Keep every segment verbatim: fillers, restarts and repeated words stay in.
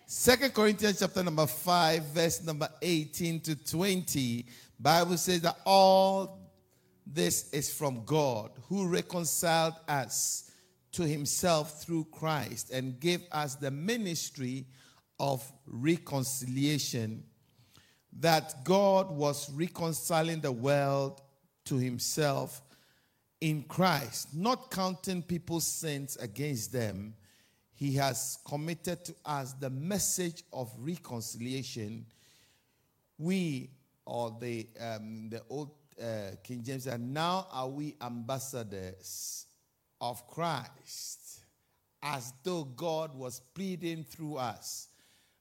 Second Corinthians chapter number five, verse number eighteen to twenty. Bible says that all this is from God, who reconciled us to himself through Christ and gave us the ministry of reconciliation, that God was reconciling the world to himself in Christ, not counting people's sins against them. He has committed to us the message of reconciliation. We, or the um, the old uh, King James, and now are we ambassadors of Christ, as though God was pleading through us.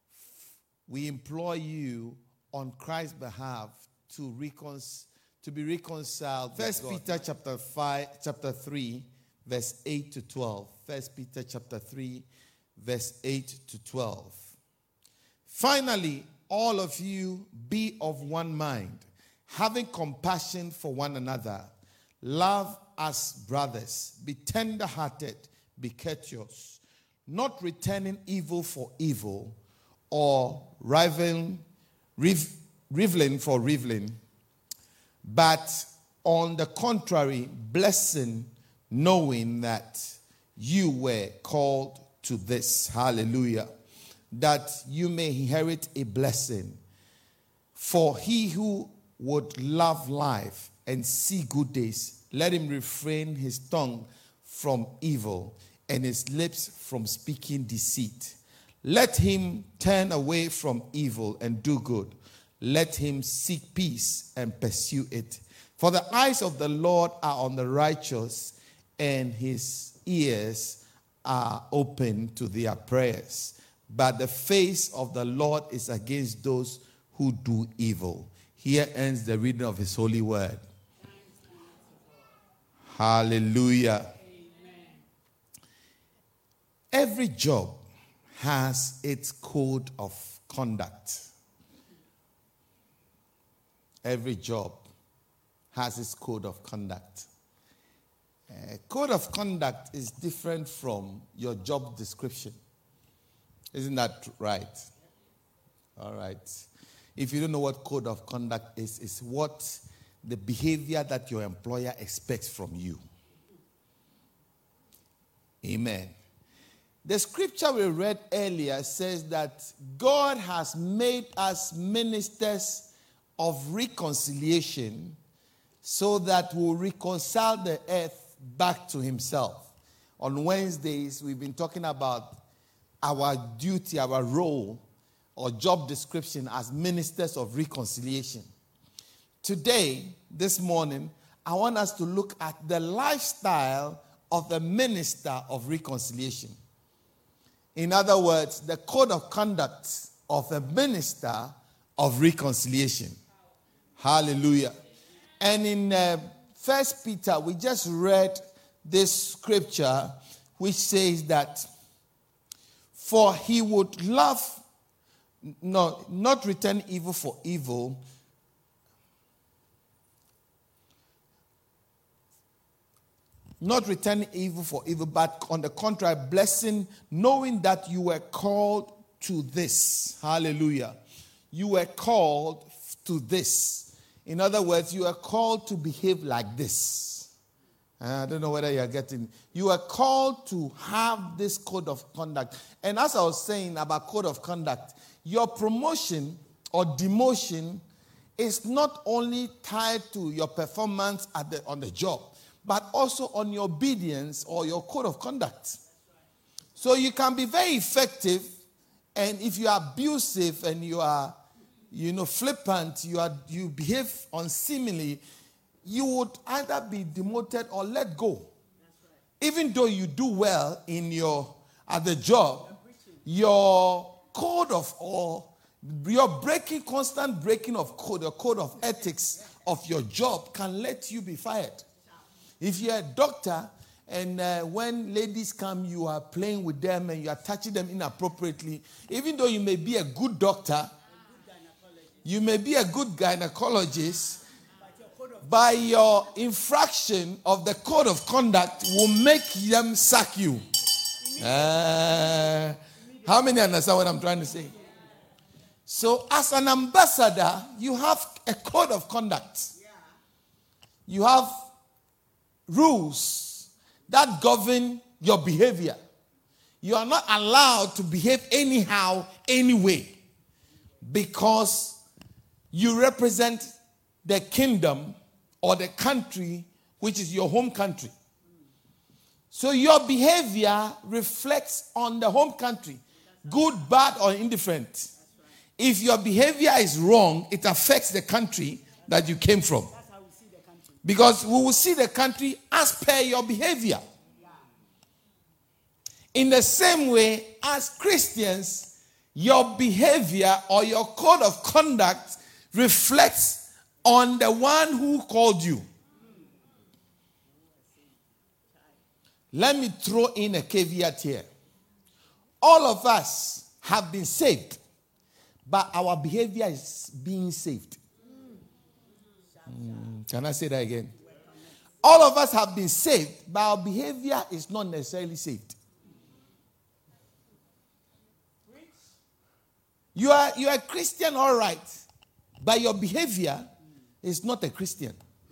We implore you on Christ's behalf to recon- to be reconciled. First Peter chapter five, chapter three, verse eight to twelve. First Peter chapter three, verse eight to twelve. Finally, all of you be of one mind, having compassion for one another. Love as brothers. Be tender-hearted. Be courteous, not returning evil for evil, or rivaling, riv, rivaling for rivaling, but on the contrary, blessing, knowing that you were called to this. Hallelujah. That you may inherit a blessing. For he who would love life and see good days, let him refrain his tongue from evil and his lips from speaking deceit. Let him turn away from evil and do good. Let him seek peace and pursue it. For the eyes of the Lord are on the righteous, and his ears are open to their prayers. But the face of the Lord is against those who do evil. Here ends the reading of his holy word. Hallelujah. Amen. Every job has its code of conduct. Every job has its code of conduct. Uh, code of conduct is different from your job description. Isn't that right? All right. If you don't know what code of conduct is, it's what the behavior that your employer expects from you. Amen. The scripture we read earlier says that God has made us ministers of reconciliation so that we'll reconcile the earth back to himself. On Wednesdays, we've been talking about our duty, our role, or job description as ministers of reconciliation. Today, this morning, I want us to look at the lifestyle of the minister of reconciliation. In other words, the code of conduct of a minister of reconciliation. Hallelujah. And in uh, First Peter, we just read this scripture which says that, for he would love, no, not return evil for evil, not return evil for evil, but on the contrary, blessing, knowing that you were called to this. Hallelujah. You were called to this. In other words, you are called to behave like this. I don't know whether you are getting. You are called to have this code of conduct. And as I was saying about code of conduct, your promotion or demotion is not only tied to your performance at the, on the job, but also on your obedience or your code of conduct. So you can be very effective, and if you are abusive and you are, you know, flippant, you are you behave unseemly, you would either be demoted or let go. Right. Even though you do well in your at the job, your code of or your breaking, constant breaking of code, your code of ethics of your job can let you be fired. If you're a doctor and uh, when ladies come, you are playing with them and you are touching them inappropriately, even though you may be a good doctor, you may be a good gynecologist, by your infraction of the code of conduct will make them sack you. Uh, How many understand what I'm trying to say? So as an ambassador, you have a code of conduct. You have rules that govern your behavior. You are not allowed to behave anyhow, anyway, because you represent the kingdom or the country, which is your home country. So your behavior reflects on the home country, good, bad, or indifferent. If your behavior is wrong, it affects the country that you came from. Because we will see the country as per your behavior. In the same way, as Christians, your behavior or your code of conduct reflects on the one who called you. Let me throw in a caveat here. All of us have been saved, but our behavior is being saved. Mm, can I say that again? All of us have been saved, but our behavior is not necessarily saved. You are, you are a Christian, all right, but your behavior is not a Christian.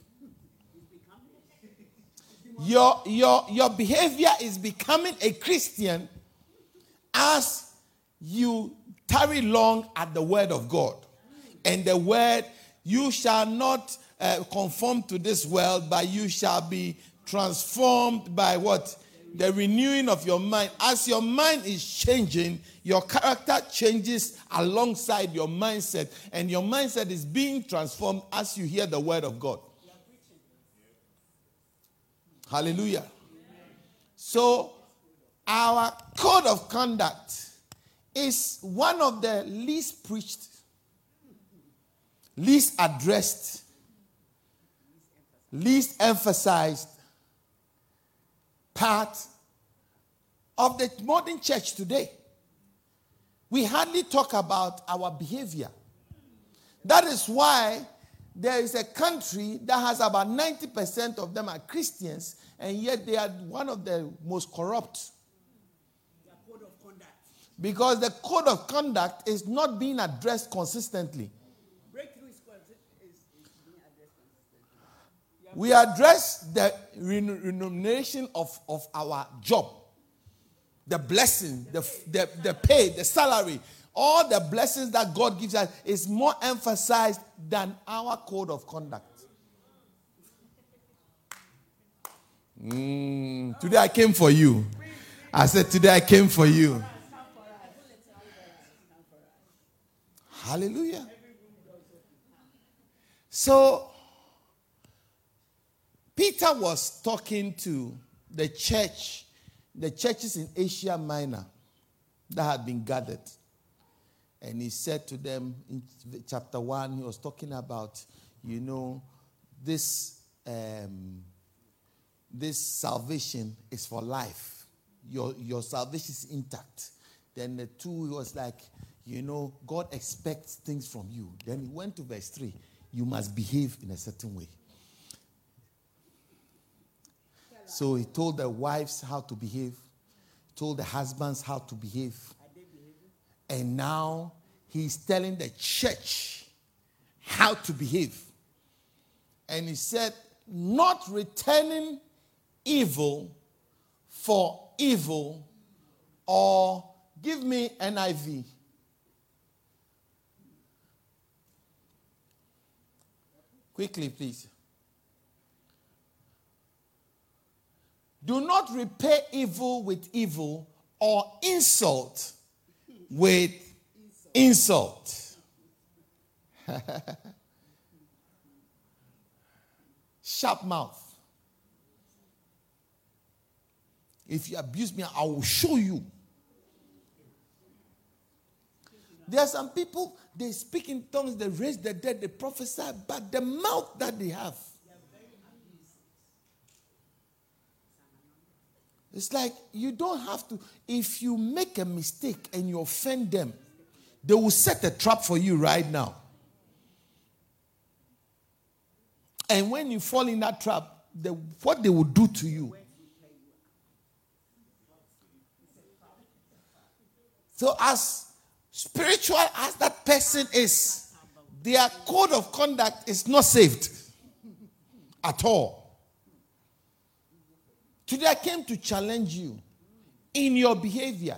Your, your, your behavior is becoming a Christian as you tarry long at the word of God. And the word, you shall not uh, conform to this world, but you shall be transformed by what? The renewing of your mind. As your mind is changing, your character changes alongside your mindset. And your mindset is being transformed as you hear the word of God. Hallelujah. So, our code of conduct is one of the least preached, least addressed, least emphasized part of the modern church today. We hardly talk about our behavior. That is why there is a country that has about ninety percent of them are Christians, and yet they are one of the most corrupt. Their code of conduct. Because the code of conduct is not being addressed consistently. Breakthrough is, is, is being addressed consistently. We address the remuneration of, of our job, the blessing, the, the, the pay, the salary. All the blessings that God gives us is more emphasized than our code of conduct. Mm, today I came for you. I said, today I came for you. Hallelujah. So, Peter was talking to the church, the churches in Asia Minor that had been gathered. And he said to them in chapter one, he was talking about, you know, this, um, this salvation is for life. Your, your salvation is intact. Then the two, he was like, you know, God expects things from you. Then he went to verse three. You must behave in a certain way. So he told the wives how to behave. Told the husbands how to behave. And now he's telling the church how to behave. And he said, not returning evil for evil, or give me N I V. Quickly, please. Do not repay evil with evil or insult with insult. Sharp mouth. If you abuse me, I will show you. There are some people, they speak in tongues, they raise the dead, they prophesy, but the mouth that they have, it's like you don't have to. If you make a mistake and you offend them, they will set a trap for you right now. And when you fall in that trap, the, what they will do to you. So as spiritual as that person is, their code of conduct is not saved at all. Today I came to challenge you in your behavior.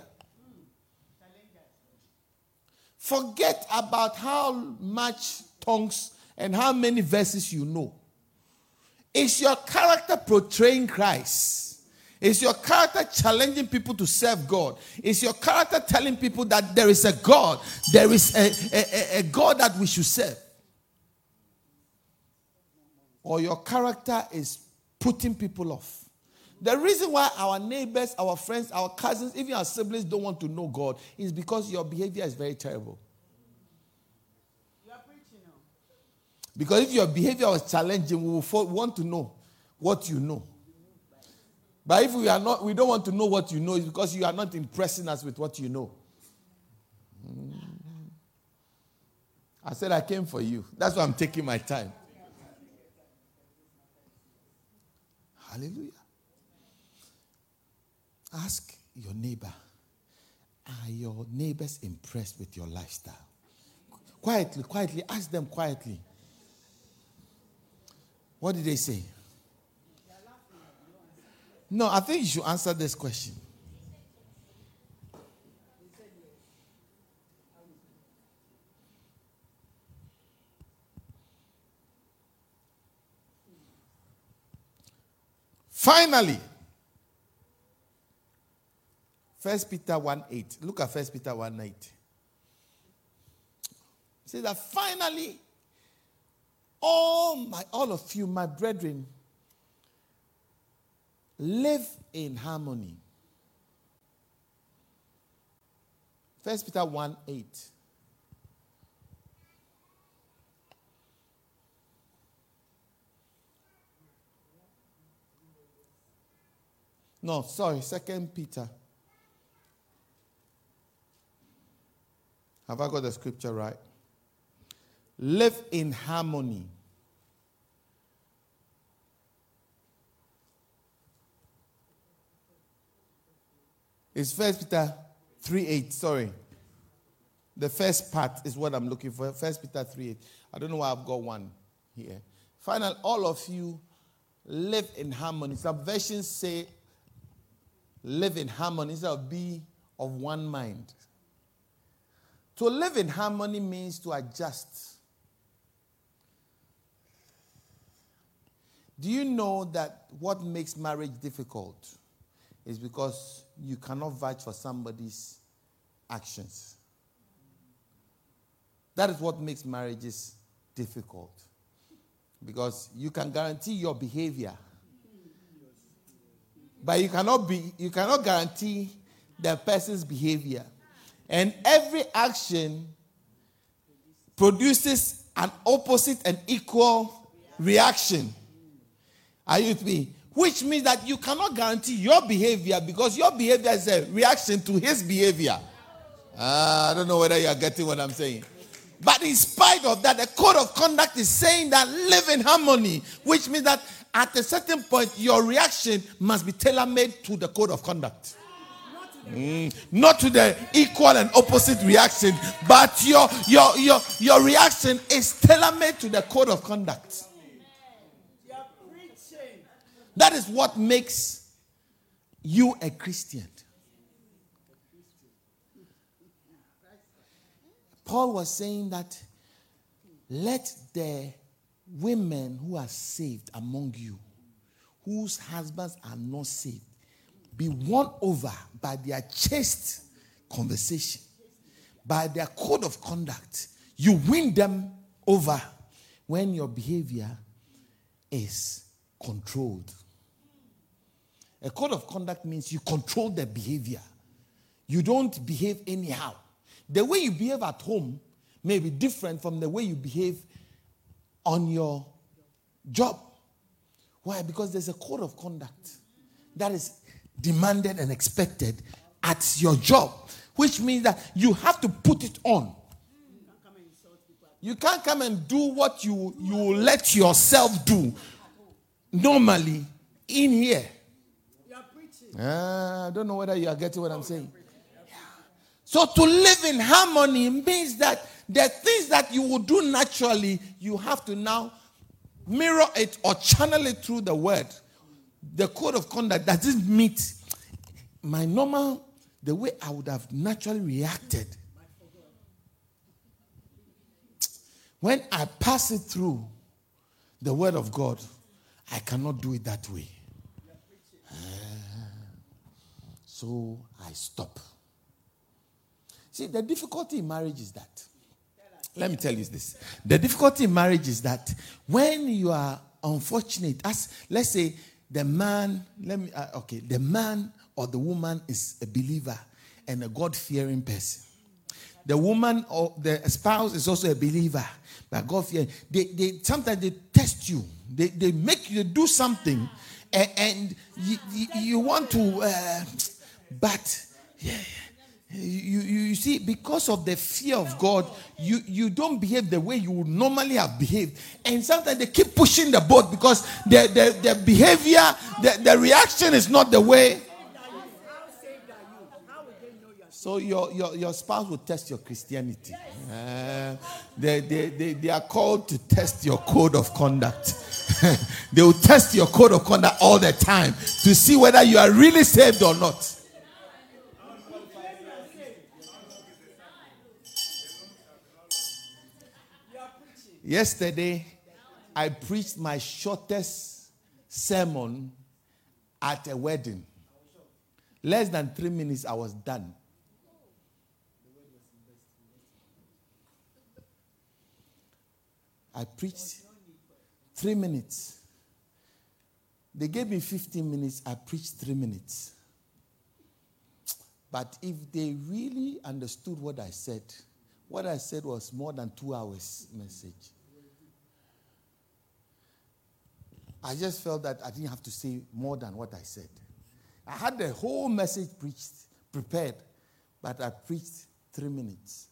Forget about how much tongues and how many verses you know. Is your character portraying Christ? Is your character challenging people to serve God? Is your character telling people that there is a God, there is a, a, a God that we should serve? Or your character is putting people off? The reason why our neighbors, our friends, our cousins, even our siblings don't want to know God is because your behavior is very terrible. You are preaching now. Because if your behavior was challenging, we will want to know what you know. But if we are not, we don't want to know what you know, it's because you are not impressing us with what you know. Mm. I said I came for you. That's why I'm taking my time. Hallelujah. Ask your neighbor, are your neighbors impressed with your lifestyle? Quietly, quietly, ask them quietly. What did they say? No, I think you should answer this question. Finally, First Peter one eight. Look at First Peter one eight. It says that finally, all my all of you, my brethren, live in harmony. First Peter one eight. No, sorry, Second Peter. Have I got the scripture right? Live in harmony. It's First Peter three eight, sorry. The first part is what I'm looking for. First Peter three eight. I don't know why I've got one here. Finally, all of you live in harmony. Some versions say live in harmony instead of be of one mind. To live in harmony means to adjust. Do you know that what makes marriage difficult is because you cannot vouch for somebody's actions? That is what makes marriages difficult. Because you can guarantee your behavior, but you cannot be you cannot guarantee the person's behavior. And every action produces an opposite and equal reaction. Are you with me? Which means that you cannot guarantee your behavior because your behavior is a reaction to his behavior. Uh, I don't know whether you are getting what I'm saying. But in spite of that, the code of conduct is saying that live in harmony, which means that at a certain point, your reaction must be tailor-made to the code of conduct. Mm, not to the equal and opposite reaction, but your, your, your, your reaction is tailor-made to the code of conduct. That is what makes you a Christian. Paul was saying that let the women who are saved among you, whose husbands are not saved, be won over by their chaste conversation, by their code of conduct. You win them over when your behavior is controlled. A code of conduct means you control the behavior. You don't behave anyhow. The way you behave at home may be different from the way you behave on your job. Why? Because there's a code of conduct that is demanded and expected at your job, which means that you have to put it on. You can't come and do what you, you let yourself do normally in here. Uh, I don't know whether you are getting what I'm saying. Yeah. So to live in harmony means that the things that you would do naturally, you have to now mirror it or channel it through the word. The code of conduct doesn't meet my normal, the way I would have naturally reacted. When I pass it through the word of God, I cannot do it that way. Uh, so I stop. See, the difficulty in marriage is that, let me tell you this. The difficulty in marriage is that when you are unfortunate, as let's say the man, let me, uh, okay, the man or the woman is a believer and a God-fearing person. The woman or the spouse is also a believer, but God-fearing. They, they, sometimes they test you. They, they make you do something, and, and you, you, you want to, uh, but yeah, you, you, you see, because of the fear of God, you, you don't behave the way you would normally have behaved. And sometimes they keep pushing the boat because the, the, the behavior, the, the reaction is not the way. So your, your, your spouse will test your Christianity. Uh, they, they, they, they are called to test your code of conduct. They will test your code of conduct all the time to see whether you are really saved or not. Yesterday, I preached my shortest sermon at a wedding. Less than three minutes, I was done. I preached three minutes. They gave me fifteen minutes. I preached three minutes. But if they really understood what I said, what I said was more than two hours message. I just felt that I didn't have to say more than what I said. I had the whole message preached, prepared, but I preached three minutes.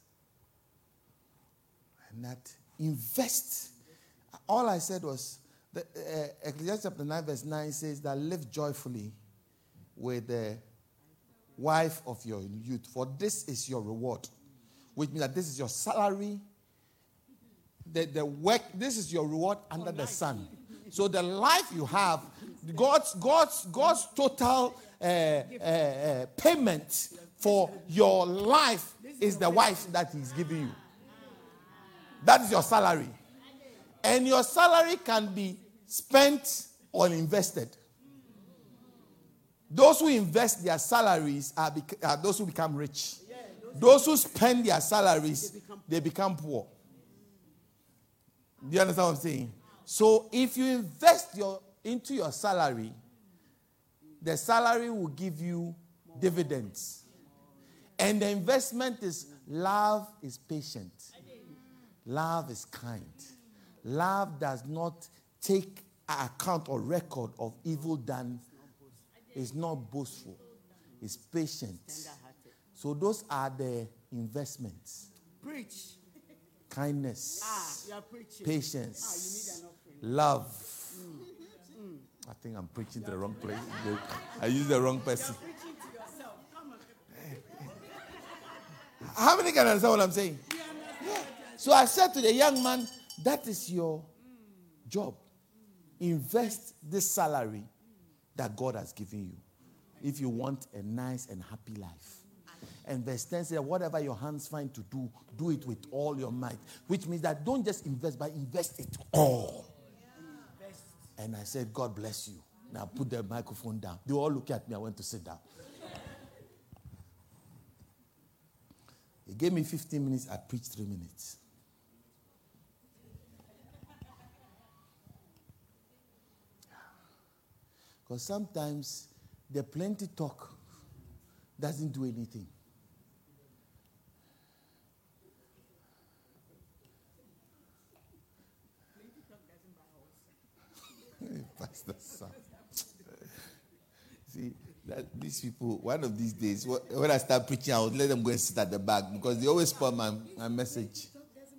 And that invest. All I said was, the, uh, Ecclesiastes chapter nine verse nine says that live joyfully with the wife of your youth, for this is your reward. Which means that this is your salary. The, the work, this is your reward under the sun. So the life you have, God's God's God's total uh, uh, uh, payment for your life is the wife that He's giving you. That is your salary. And your salary can be spent or invested. Those who invest their salaries are, bec- are those who become rich. Those who spend their salaries, they become poor. Do you understand what I'm saying? So if you invest your into your salary, the salary will give you dividends. And the investment is love is patient. Love is kind. Love does not take account or record of evil done. It's not boastful. It's patient. So those are the investments. Preach. Kindness. Ah, you are preaching. Patience. Ah, love. Mm. Mm. I think I'm preaching to the wrong place. I use the wrong person. You are preaching to yourself. Come on. How many can understand what I'm saying? Yeah. So I said to the young man, that is your job. Invest this salary that God has given you if you want a nice and happy life. And verse ten says, whatever your hands find to do, do it with all your might. Which means that don't just invest, but invest it all. Yeah. And I said, God bless you. Now put the microphone down. They all look at me. I went to sit down. He gave me fifteen minutes. I preached three minutes. Because sometimes the plenty talk doesn't do anything. Pastor Sam. See, that these people, one of these days, when I start preaching, I would let them go and sit at the back because they always spoil my, my message.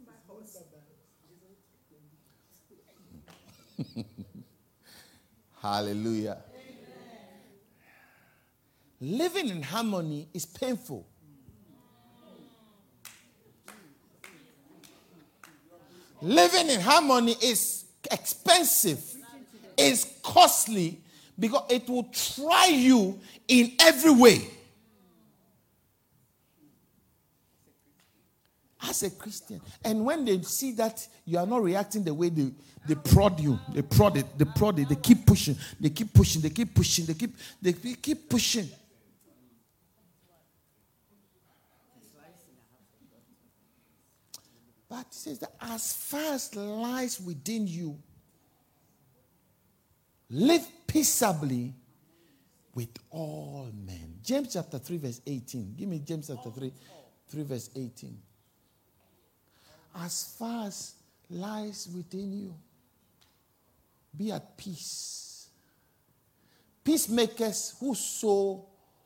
Hallelujah. Amen. Living in harmony is painful. Living in harmony is expensive, is costly, because it will try you in every way. As a Christian. And when they see that you are not reacting the way they, they prod you, they prod it, they prod it, they keep pushing, they keep pushing, they keep pushing, they keep, they keep pushing. But it says that as far as lies within you, live peaceably with all men. James chapter three, verse eighteen. Give me James chapter three, three verse eighteen. As far as lies within you, be at peace. Peacemakers who sow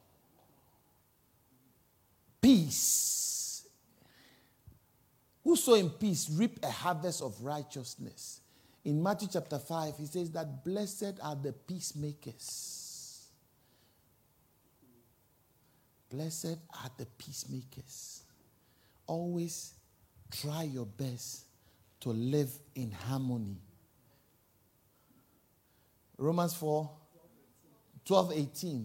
peace, who sow in peace, reap a harvest of righteousness. In Matthew chapter five, he says that blessed are the peacemakers. Blessed are the peacemakers. Always try your best to live in harmony. Romans four, twelve, eighteen.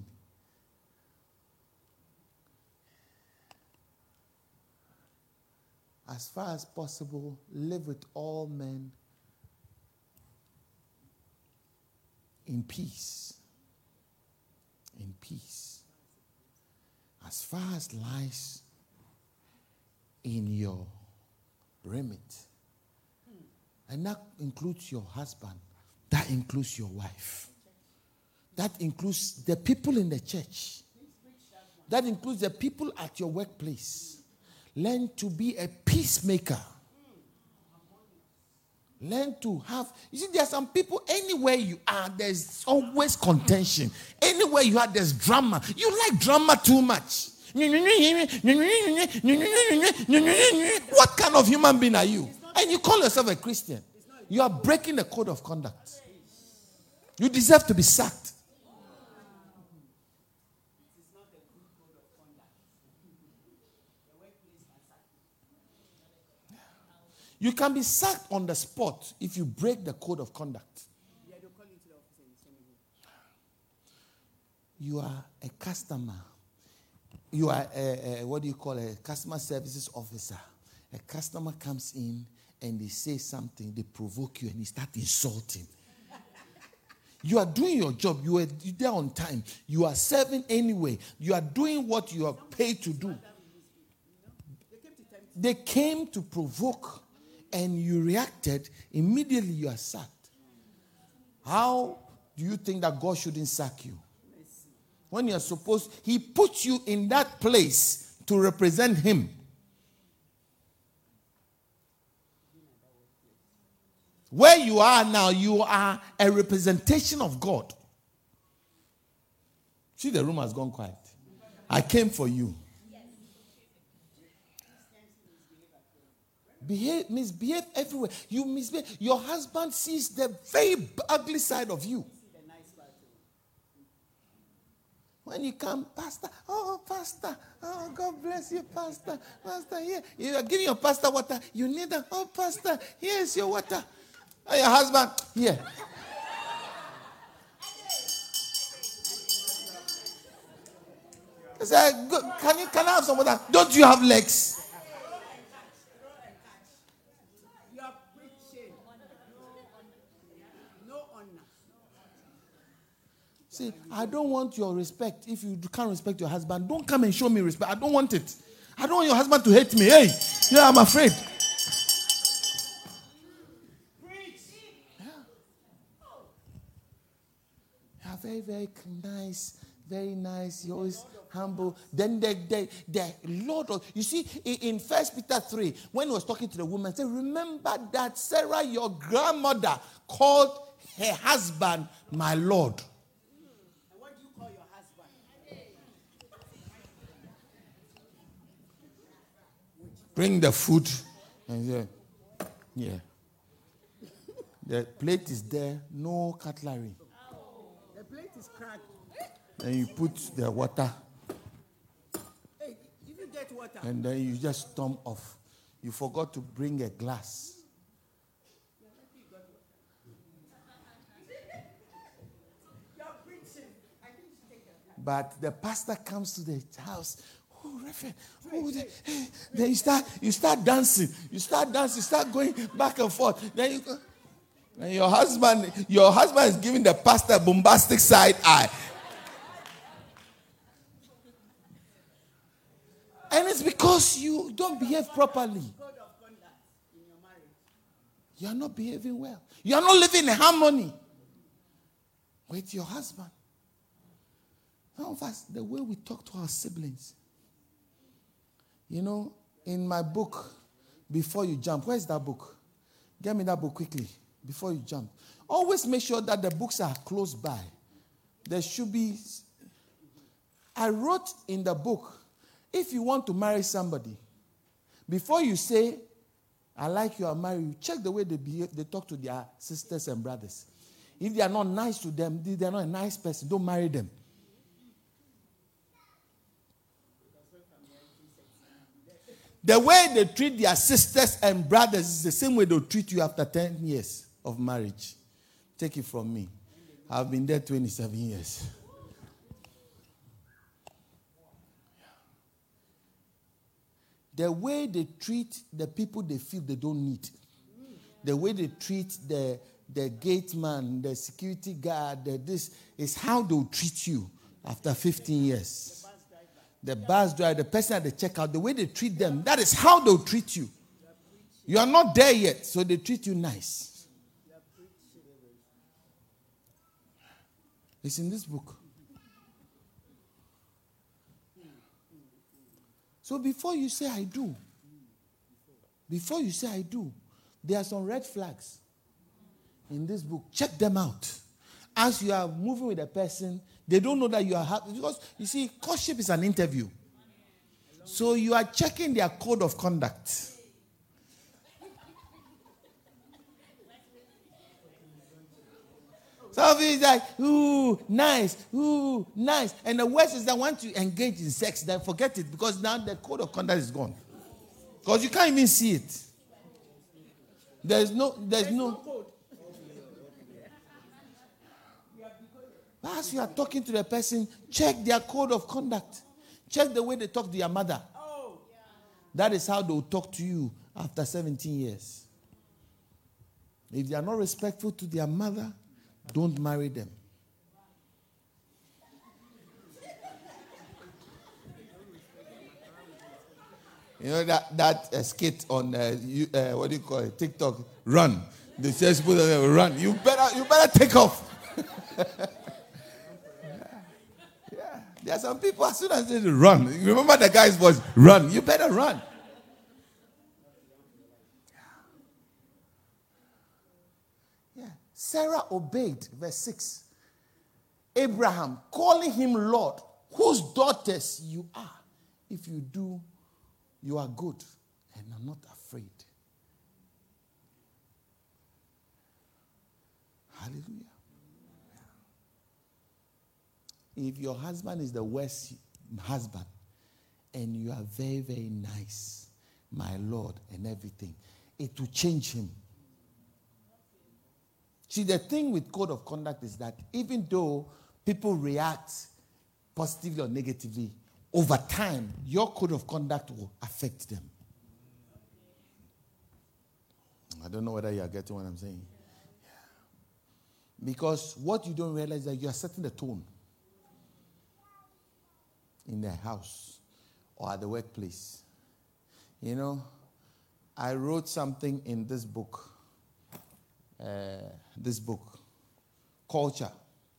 As far as possible, live with all men in peace. In peace. As far as lies in your remit. And that includes your husband. That includes your wife. That includes the people in the church. That includes the people at your workplace. Learn to be a peacemaker. Learn to have, you see, there are some people, anywhere you are, there's always contention. Anywhere you are, there's drama. You like drama too much. What kind of human being are you? And you call yourself a Christian. You are breaking the code of conduct. You deserve to be sacked. You can be sacked on the spot if you break the code of conduct. You are a customer. You are a, a, what do you call a customer services officer. A customer comes in and they say something, they provoke you and you start insulting. You are doing your job. You are there on time. You are serving anyway. You are doing what you are paid to do. They came to provoke and you reacted, immediately you are sacked. How do you think that God shouldn't sack you? When you are supposed, he puts you in that place to represent him. Where you are now, you are a representation of God. See, the room has gone quiet. I came for you. Behave, misbehave everywhere. You misbehave. Your husband sees the very ugly side of you. When you come, Pastor, oh, Pastor, oh, God bless you, Pastor, Pastor, here. You are giving your pastor water. You need that. Oh, Pastor, here's your water. Oh, your husband, here. I said, can you, can I have some water? Don't you have legs? See, I don't want your respect. If you can't respect your husband, don't come and show me respect. I don't want it. I don't want your husband to hate me. Hey, yeah, I'm afraid. Yeah. You are very, very nice. Very nice. You're always humble. Then the, the, the Lord of, you see, in First Peter three, when he was talking to the woman, he said, remember that Sarah, your grandmother, called her husband my Lord. Bring the food. And yeah. yeah. The plate is there, no cutlery. The plate is cracked. And you put the water. Hey, if you get water. And then you just storm off. You forgot to bring a glass. But the pastor comes to the house. Oh, Reverend. Oh, the, then you start, you start dancing. You start dancing. You start going back and forth. Then you go. And your husband, your husband is giving the pastor bombastic side eye. And it's because you don't behave properly. You are not behaving well. You are not living in harmony with your husband. Some of us, the way we talk to our siblings. You know, in my book, Before You Jump, where's that book? Get me that book quickly, Before You Jump. Always make sure that the books are close by. There should be... I wrote in the book, if you want to marry somebody, before you say, I like you, I'll marry you, check the way they behave, they talk to their sisters and brothers. If they are not nice to them, if they are not a nice person, don't marry them. The way they treat their sisters and brothers is the same way they'll treat you after ten years of marriage. Take it from me. I've been there twenty-seven years. The way they treat the people they feel they don't need. The way they treat the, the gate man, the security guard, the this, is how they'll treat you after fifteen years. The bus driver, the person at the checkout, the way they treat them, that is how they'll treat you. You are not there yet, so they treat you nice. It's in this book. So before you say I do, before you say I do, there are some red flags in this book. Check them out. As you are moving with a person, they don't know that you are happy. Because, you see, courtship is an interview. So you are checking their code of conduct. Some of you is like, ooh, nice, ooh, nice. And the worst is that once you engage in sex, then forget it. Because now the code of conduct is gone. Because you can't even see it. There's no, there's no... As you are talking to the person, check their code of conduct. Check the way they talk to your mother. Oh. That is how they will talk to you after seventeen years. If they are not respectful to their mother, don't marry them. You know that, that uh, skit on, uh, you, uh, what do you call it, TikTok, run. They say, run. You better, you better take off. There are some people, as soon as they run, remember the guy's voice, run. You better run. Yeah. Yeah. Sarah obeyed, verse six. Abraham, calling him Lord, whose daughters you are. If you do, you are good and are not afraid. Hallelujah. If your husband is the worst husband and you are very, very nice, my Lord, and everything, it will change him. See, the thing with code of conduct is that even though people react positively or negatively, over time, your code of conduct will affect them. I don't know whether you are getting what I'm saying. Because what you don't realize is that you are setting the tone in the house or at the workplace. You know, I wrote something in this book, uh, this book, Culture.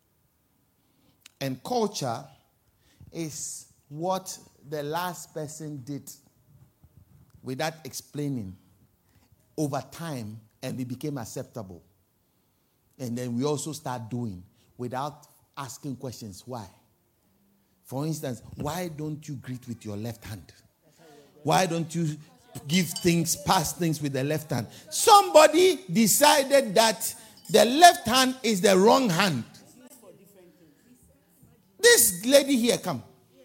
And culture is what the last person did without explaining over time, and it became acceptable. And then we also start doing without asking questions. Why? For instance, why don't you greet with your left hand? Why don't you give things, pass things with the left hand? Somebody decided that the left hand is the wrong hand. This lady here, come.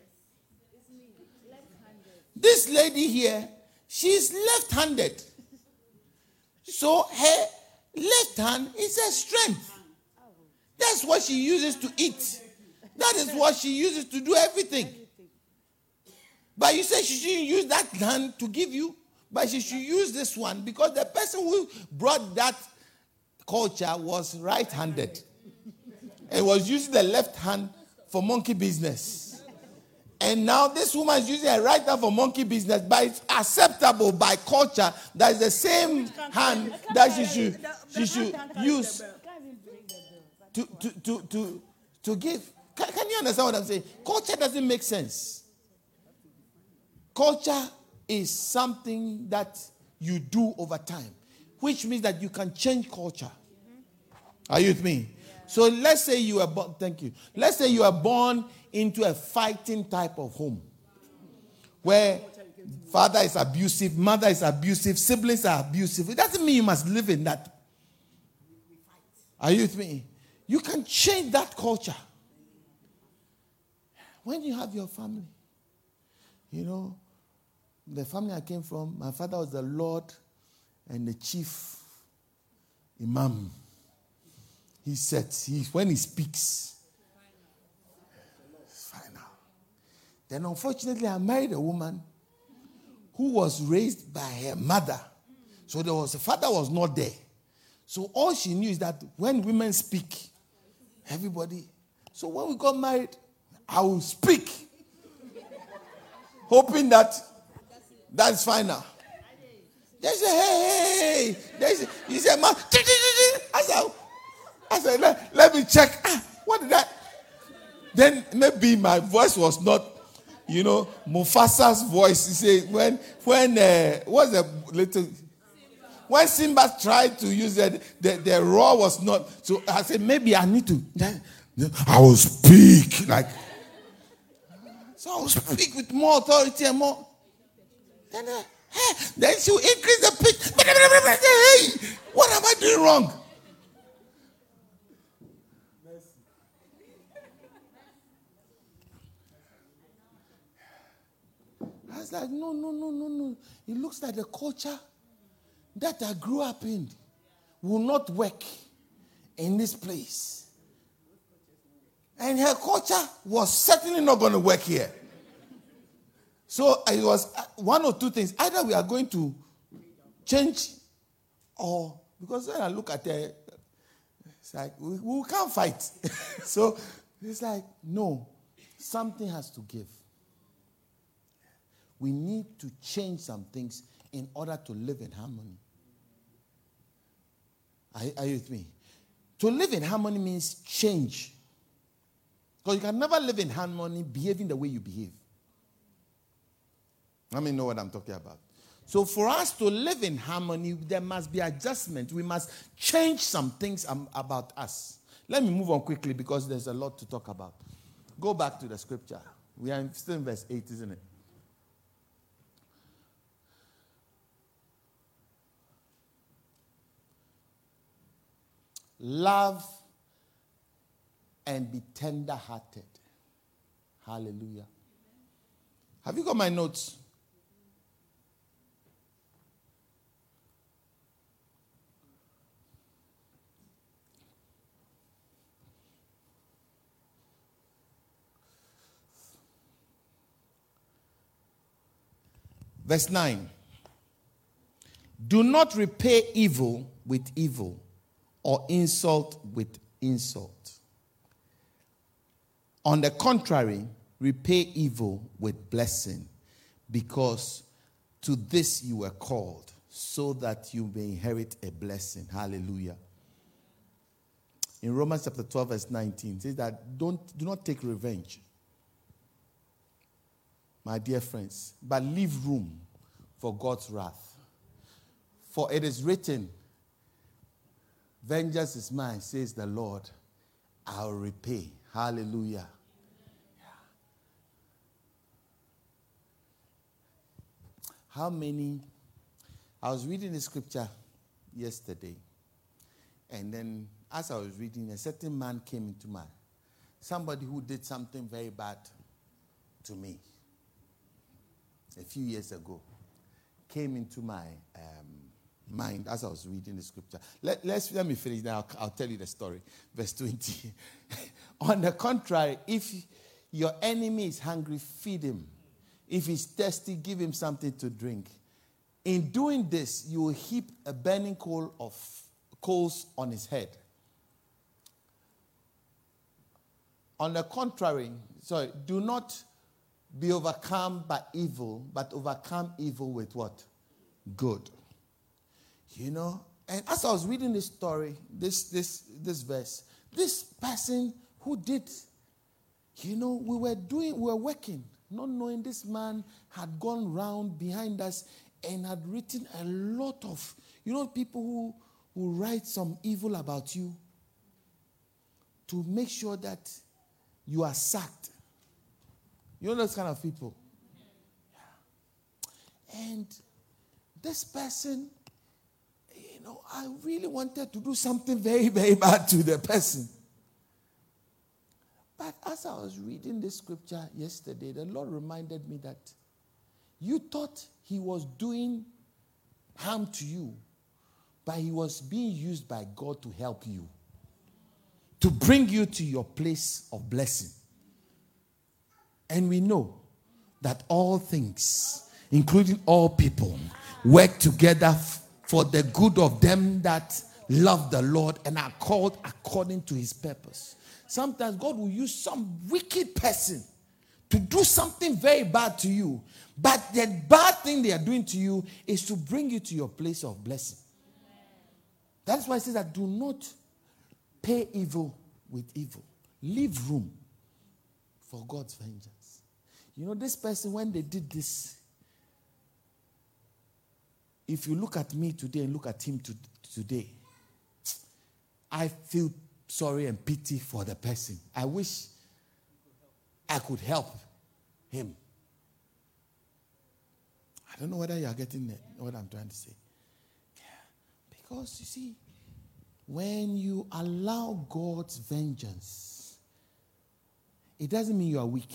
This lady here, she's left-handed. So her left hand is her strength. That's what she uses to eat. That is what she uses to do everything. But you say she shouldn't use that hand to give you, but she should use this one because the person who brought that culture was right-handed and was using the left hand for monkey business. And now this woman is using her right hand for monkey business, but it's acceptable by culture that is the same hand that she should she should use to to to to, to give. Can, can you understand what I'm saying? Culture doesn't make sense. Culture is something that you do over time, which means that you can change culture. Are you with me? Yeah. So let's say you are born, thank you. Let's say you are born into a fighting type of home where father is abusive, mother is abusive, siblings are abusive. It doesn't mean you must live in that. Are you with me? You can change that culture. When you have your family, you know, the family I came from, my father was the Lord and the chief imam. He said, he, when he speaks, it's final. Then unfortunately, I married a woman who was raised by her mother. So there was, the father was not there. So all she knew is that when women speak, everybody. So when we got married, I will speak, hoping that that's final. They say, hey, hey, they say, he said, ma, I said, I said, let, let me check. Ah, what did that? Then maybe my voice was not, you know, Mufasa's voice. He said, when, when, uh, what's the little, when Simba tried to use it, the, the roar was not. So I said, maybe I need to, I will speak like, so I will speak with more authority and more. Then, uh, hey, then she will increase the pitch. Hey, what am I doing wrong? I was like, no, no, no, no, no. It looks like the culture that I grew up in will not work in this place. And her culture was certainly not going to work here. So it was one or two things. Either we are going to change or, because when I look at her, it's like, we, we can't fight. So it's like, no, something has to give. We need to change some things in order to live in harmony. Are, are you with me? To live in harmony means change. Because you can never live in harmony behaving the way you behave. Let me know what I'm talking about. So for us to live in harmony, there must be adjustment. We must change some things um, about us. Let me move on quickly because there's a lot to talk about. Go back to the scripture. We are still in verse eight, isn't it? Love and be tender-hearted. Hallelujah. Have you got my notes? Verse nine. Do not repay evil with evil or insult with insult. On the contrary, repay evil with blessing, because to this you were called, so that you may inherit a blessing. Hallelujah. In Romans chapter twelve, verse nineteen, it says that don't do not take revenge, my dear friends, but leave room for God's wrath. For it is written, vengeance is mine, says the Lord, I'll repay. Hallelujah. Yeah. How many, I was reading the scripture yesterday, and then as I was reading, a certain man came into my, somebody who did something very bad to me a few years ago, came into my um, mind as I was reading the scripture. Let, let's, let me finish, then I'll, I'll tell you the story. Verse twenty. On the contrary, if your enemy is hungry, feed him. If he's thirsty, give him something to drink. In doing this, you will heap a burning coal of coals on his head. On the contrary, sorry, do not be overcome by evil, but overcome evil with what? Good. You know, and as I was reading this story, this this this verse, this person who did, you know, we were doing, we were working, not knowing this man had gone round behind us and had written a lot of, you know, people who, who write some evil about you to make sure that you are sacked. You know those kind of people. Yeah. And this person, you know, I really wanted to do something very, very bad to the person. But as I was reading this scripture yesterday, the Lord reminded me that you thought he was doing harm to you, but he was being used by God to help you, to bring you to your place of blessing. And we know that all things, including all people, work together f- for the good of them that love the Lord and are called according to his purpose. Sometimes God will use some wicked person to do something very bad to you. But the bad thing they are doing to you is to bring you to your place of blessing. That's why it says that do not pay evil with evil. Leave room for God's vengeance. You know, this person, when they did this, if you look at me today and look at him to, today, I feel sorry and pity for the person. I wish I could help him. I don't know whether you are getting what I'm trying to say. Yeah. Because you see, when you allow God's vengeance, it doesn't mean you are weak.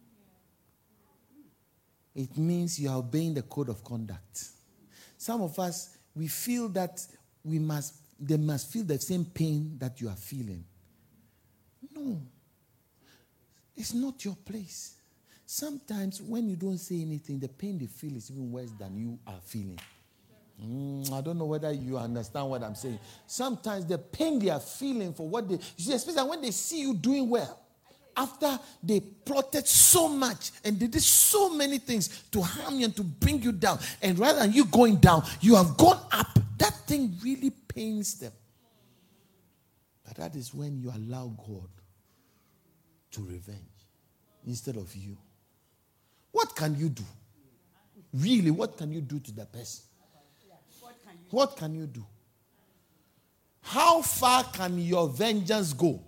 It means you are obeying the code of conduct. Some of us, we feel that we must, they must feel the same pain that you are feeling. No. It's not your place. Sometimes when you don't say anything, the pain they feel is even worse than you are feeling. Mm, I don't know whether you understand what I'm saying. Sometimes the pain they are feeling for what they, you see, especially when they see you doing well, after they plotted so much and they did so many things to harm you and to bring you down, and rather than you going down, you have gone up. That thing really pains them. But that is when you allow God to revenge instead of you. What can you do? Really, what can you do to the person? What can you do? How far can your vengeance go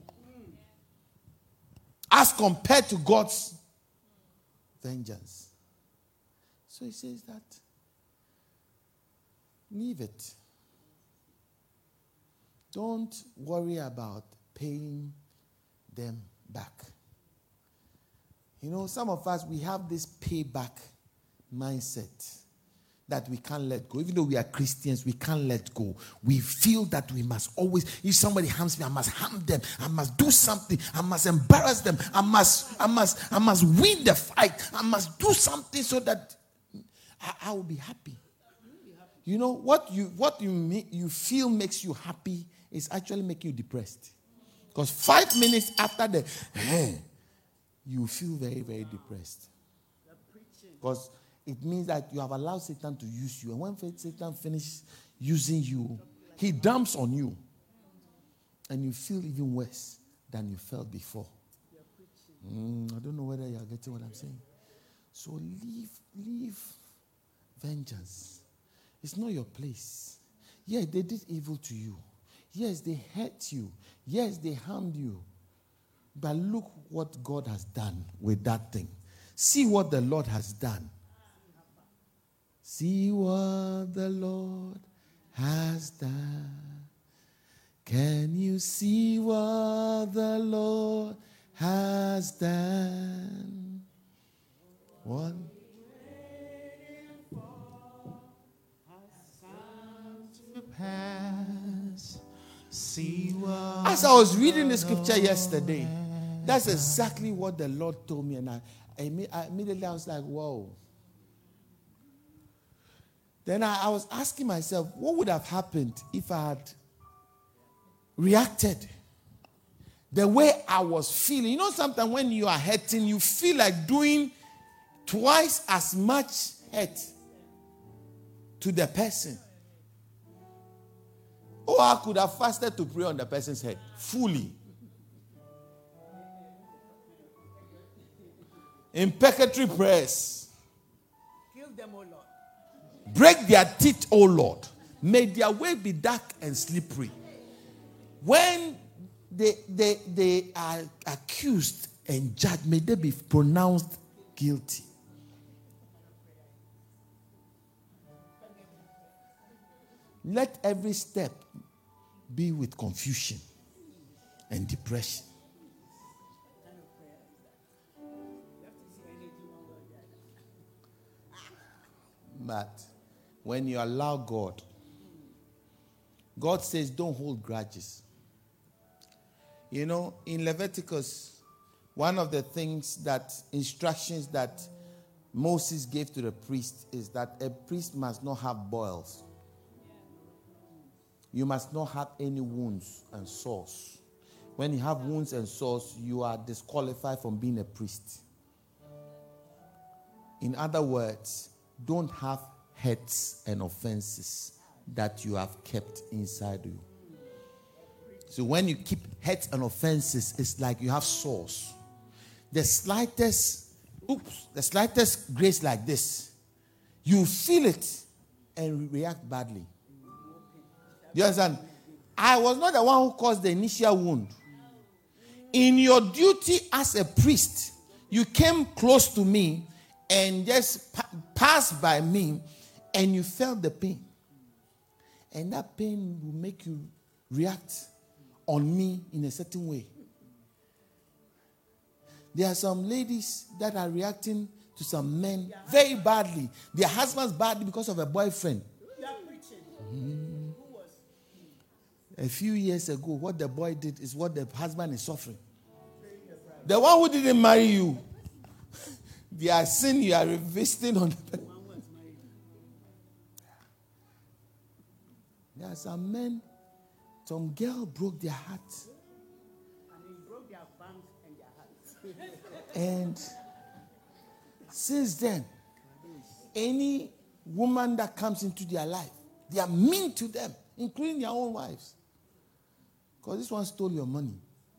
as compared to God's vengeance? So he says that leave it. Don't worry about paying them back. You know, some of us, we have this payback mindset that we can't let go. Even though we are Christians, we can't let go. We feel that we must always, if somebody harms me, I must harm them. I must do something. I must embarrass them. I must, I must, I must win the fight. I must do something so that I, I will be happy. You know, what you what you make, you feel makes you happy is actually making you depressed. Because five minutes after the, hey, you feel very, very depressed. Because it means that you have allowed Satan to use you. And when Satan finishes using you, he dumps on you. And you feel even worse than you felt before. Mm, I don't know whether you are getting what I'm saying. So leave, leave vengeance. It's not your place. Yeah, they did evil to you. Yes, they hurt you. Yes, they harmed you. But look what God has done with that thing. See what the Lord has done. See what the Lord has done. Can you see what the Lord has done? What? Pass. See what As I was reading the scripture yesterday, That's exactly what the Lord told me. And I, I immediately I was like, whoa. Then I, I was asking myself, what would have happened if I had reacted the way I was feeling? You know, sometimes when you are hurting, you feel like doing twice as much hurt to the person. Or I could have fasted to pray on the person's head fully. Imprecatory prayers. Kill them, O Lord. Break their teeth, O Lord. May their way be dark and slippery. When they, they, they are accused and judged, may they be pronounced guilty. Let every step be with confusion and depression. But when you allow God, God says don't hold grudges. You know, in Leviticus, one of the things that, instructions that Moses gave to the priest is that a priest must not have boils. You must not have any wounds and sores. When you have wounds and sores, you are disqualified from being a priest. In other words, don't have hurts and offenses that you have kept inside you. So when you keep hurts and offenses, it's like you have sores. The slightest, oops, the slightest grace like this, you feel it and react badly. Do you understand? I was not the one who caused the initial wound. In your duty as a priest, you came close to me and just pa- passed by me and you felt the pain. And that pain will make you react on me in a certain way. There are some ladies that are reacting to some men very badly. Their husbands badly because of a boyfriend. Mm. A few years ago, what the boy did is what the husband is suffering. The one who didn't marry you, their sin you are revisiting on the person. There are some men, some girl broke their heart. And he broke their bank and their heart. And since then, any woman that comes into their life, they are mean to them, including their own wives. Because this one stole your money.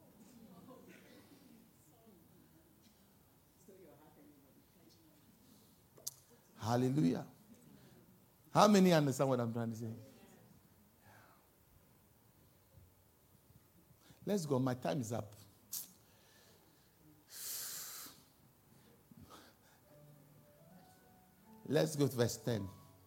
Hallelujah. How many understand what I'm trying to say? Let's go. My time is up. Let's go to verse ten.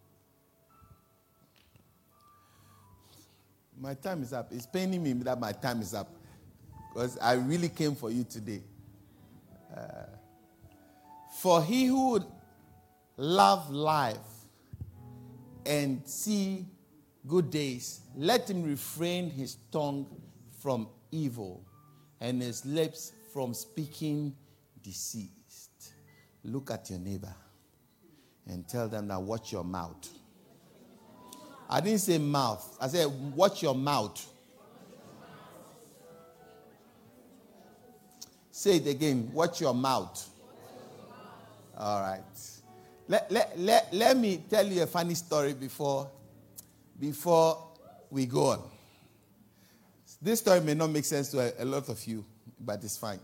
My time is up. It's paining me that my time is up. Because I really came for you today. Uh, for he who would love life and see good days, let him refrain his tongue from evil and his lips from speaking deceit. Look at your neighbor and tell them that watch your mouth. I didn't say mouth. I said watch your mouth. Say it again. Watch your mouth. All right. Let, let, let, let me tell you a funny story before, before we go on. This story may not make sense to a, a lot of you, but it's fine.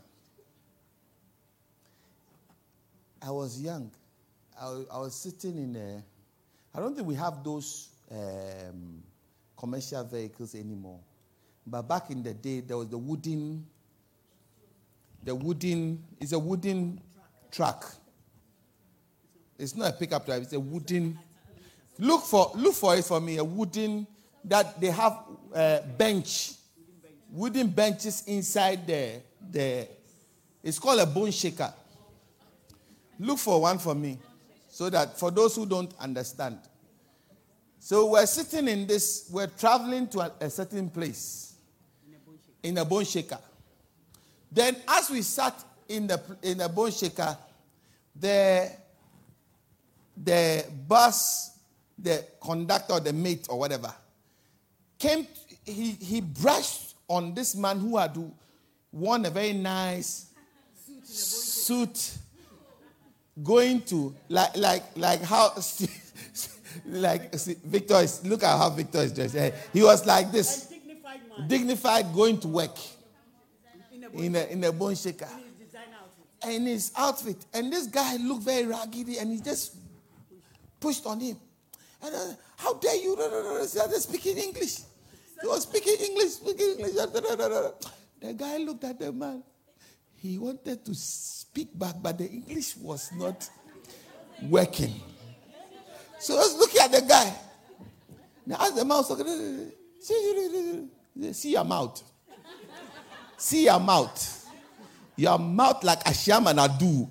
I was young. I, I was sitting in a... I don't think we have those um, commercial vehicles anymore. But back in the day, there was the wooden... The wooden... It's a wooden truck. It's not a pickup truck. It's a wooden... Look for look for it for me. A wooden... That they have a bench. Wooden benches inside the... the it's called a bone shaker. Look for one for me. So that for those who don't understand. So we're sitting in this, we're traveling to a, a certain place in a bone shaker. Then as we sat in the in the bone shaker, the the bus, the conductor, the mate or whatever, came, he, he brushed on this man who had worn a very nice suit, going to, like, like, like how, like, see, Victor is, look at how Victor is dressed. He was like this, dignified man. dignified, going to work In a in a, in a bone shaker. in his design outfit. And his outfit. And this guy looked very raggedy and he just pushed on him. And uh, how dare you? He started speaking English. He was speaking English, speaking English. The guy looked at the man. He wanted to speak back, but the English was not working. So I was looking at the guy. Now as the man was talking, see your mouth. See your mouth. Your mouth like a shaman adu.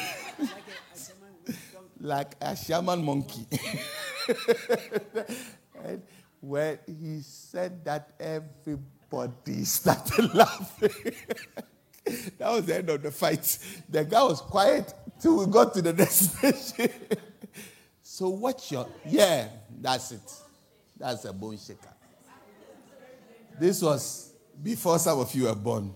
Like a shaman monkey. And when he said that, everybody started laughing. That was the end of the fight. The guy was quiet till we got to the destination. So what your, yeah, that's it. That's a bone shaker. This was before some of you were born.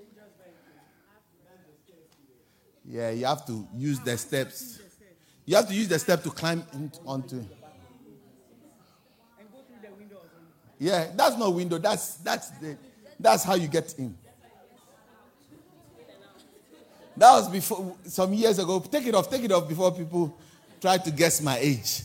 Yeah, you have to use the steps. You have to use the step to climb in, onto. And go through the window or something. Yeah, that's not window. That's that's the that's how you get in. That was before some years ago. Take it off, take it off before people try to guess my age.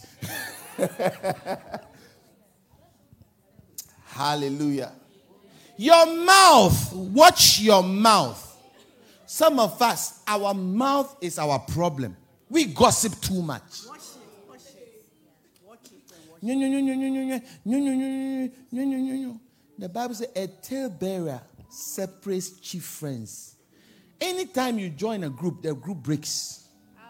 Hallelujah. Your mouth, watch your mouth. Some of us, our mouth is our problem. We gossip too much. Watch it, watch it. Watch it and watch No, no, no, no, no, no, no, no, no, no, no, no, no. The Bible says a talebearer separates chief friends. Anytime you join a group, the group breaks.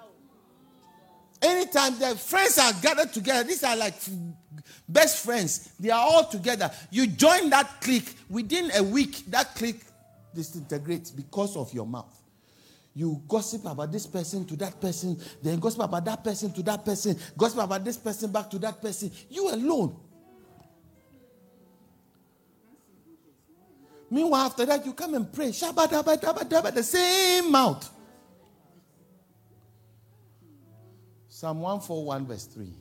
Anytime the friends are gathered together, these are like best friends. They are all together. You join that clique, within a week, that clique disintegrates because of your mouth. You gossip about this person to that person, then gossip about that person to that person, gossip about this person back to that person. You alone. Meanwhile, after that, you come and pray. Shabba dabba dabba dabba, the same mouth. Psalm one forty-one, verse three.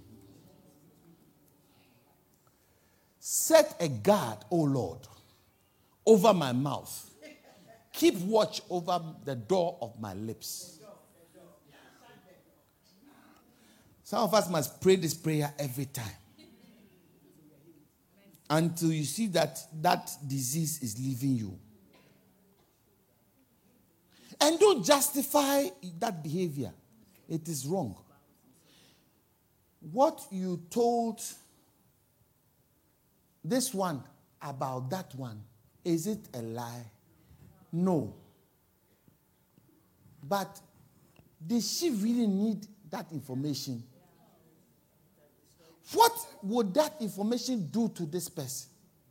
Set a guard, O Lord, over my mouth. Keep watch over the door of my lips. Some of us must pray this prayer every time. Until you see that that disease is leaving you. And don't justify that behavior. It is wrong. What you told this one about that one, is it a lie? No. But did she really need that information? What would that information do to this person?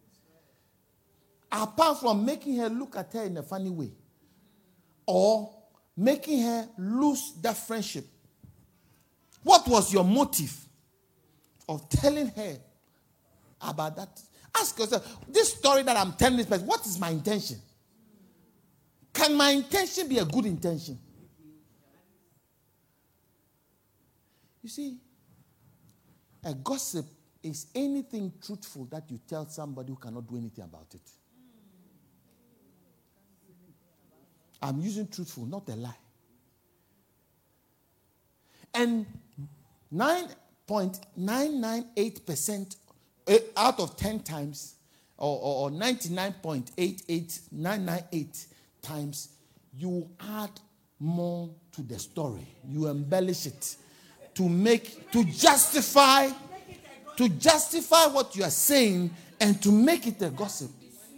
Apart from making her look at her in a funny way. Or making her lose that friendship. What was your motive of telling her about that? Ask yourself, this story that I'm telling this person, what is my intention? Can my intention be a good intention? You see, a gossip is anything truthful that you tell somebody who cannot do anything about it. I'm using truthful, not a lie. And nine point nine nine eight percent out of ten times, or, or, or ninety-nine point eight eight nine nine eight times, you add more to the story. You embellish it to make, to justify, to justify what you are saying and to make it a gossip.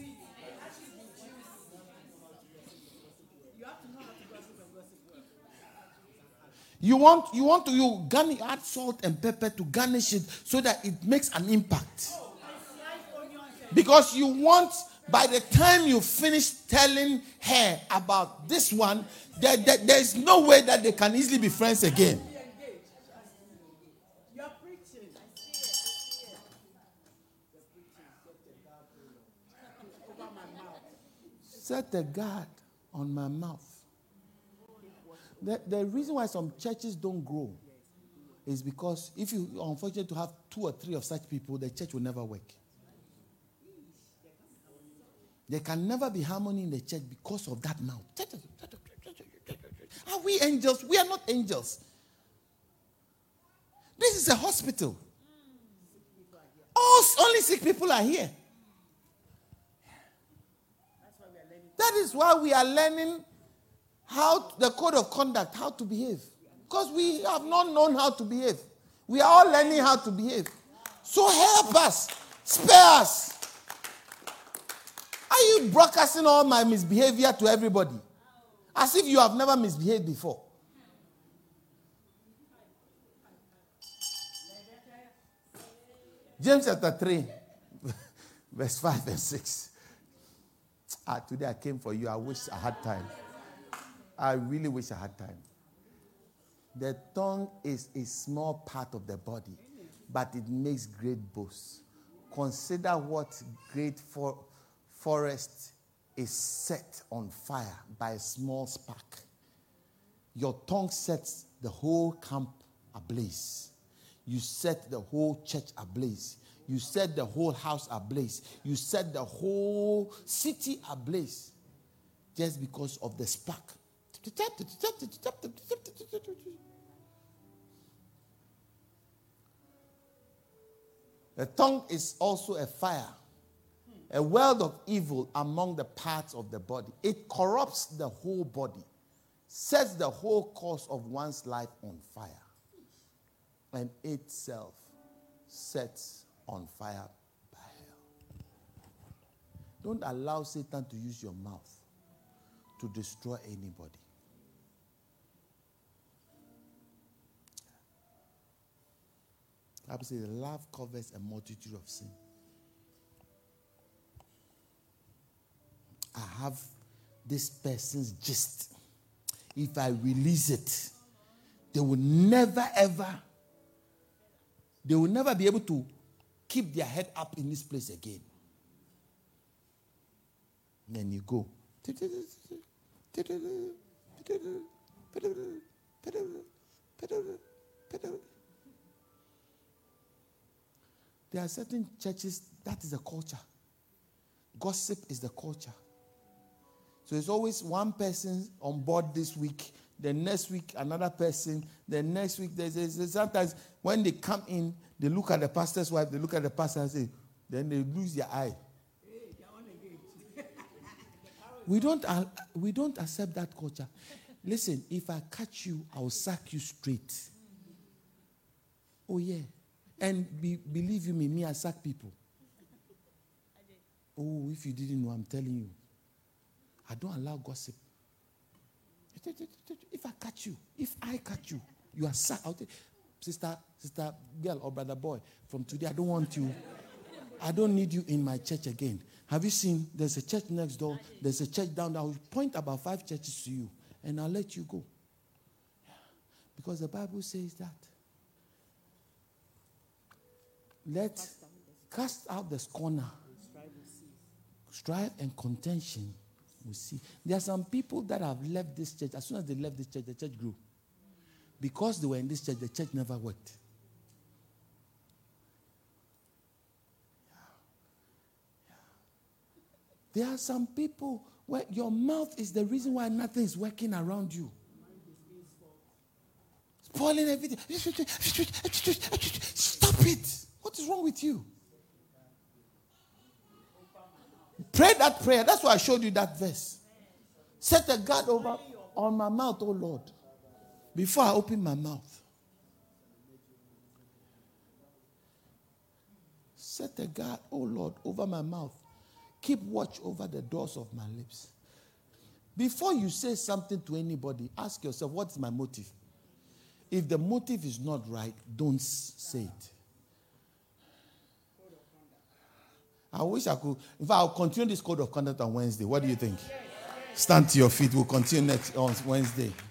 You want, you want to you garnish, add salt and pepper to garnish it so that it makes an impact. Because you want By the time you finish telling her about this one, there, there, there's no way that they can easily be friends again. You're preaching. Over my mouth. Set a guard on my mouth. The, the reason why some churches don't grow is because if you are unfortunate to have two or three of such people, the church will never work. There can never be harmony in the church because of that mouth. Are we angels? We are not angels. This is a hospital. All, only sick people are here. That is why we are learning how the code of conduct, how to behave. Because we have not known how to behave. We are all learning how to behave. So help us. Spare us. Are you broadcasting all my misbehavior to everybody? As if you have never misbehaved before. James chapter three, verse five and six. Ah, today I came for you. I wish I had time. I really wish I had time. The tongue is a small part of the body, but it makes great boasts. Consider what great for forest is set on fire by a small spark. Your tongue sets the whole camp ablaze. You set the whole church ablaze. You set the whole house ablaze. You set the whole city ablaze just because of the spark. The tongue is also a fire, a world of evil among the parts of the body. It corrupts the whole body, sets the whole course of one's life on fire, and itself sets on fire by hell. Don't allow Satan to use your mouth to destroy anybody. The Bible says love covers a multitude of sin. I have this person's gist. If I release it, they will never ever, they will never be able to keep their head up in this place again. And then you go. There are certain churches, that is the culture. Gossip is the culture. So it's always one person on board this week, the next week another person, the next week there's, there's sometimes when they come in, they look at the pastor's wife, they look at the pastor and say, then they lose their eye. We don't, uh, we don't accept that culture. Listen, if I catch you, I'll sack you straight. Oh yeah. And be, believe you me, me, I sack people. Oh, if you didn't know, I'm telling you. I don't allow gossip. If I catch you, if I catch you, you are sacked. I'll tell you, sister, sister, girl, or brother boy, from today, I don't want you. I don't need you in my church again. Have you seen? There's a church next door. There's a church down there. I will point about five churches to you, and I'll let you go. Because the Bible says that. Let cast out the scorner. Strife and contention will see. There are some people that have left this church. As soon as they left this church, the church grew. Because they were in this church, the church never worked. There are some people where your mouth is the reason why nothing is working around you. Spoiling everything. Stop it. What is wrong with you? Pray that prayer. That's why I showed you that verse. Set a guard over on my mouth, oh Lord, before I open my mouth. Set a guard, oh Lord, over my mouth. Keep watch over the doors of my lips. Before you say something to anybody, ask yourself, what is my motive? If the motive is not right, don't say it. I I wish I could. In fact, I'll continue this code of conduct on Wednesday. What do you think? Stand to your feet. We'll continue next on Wednesday.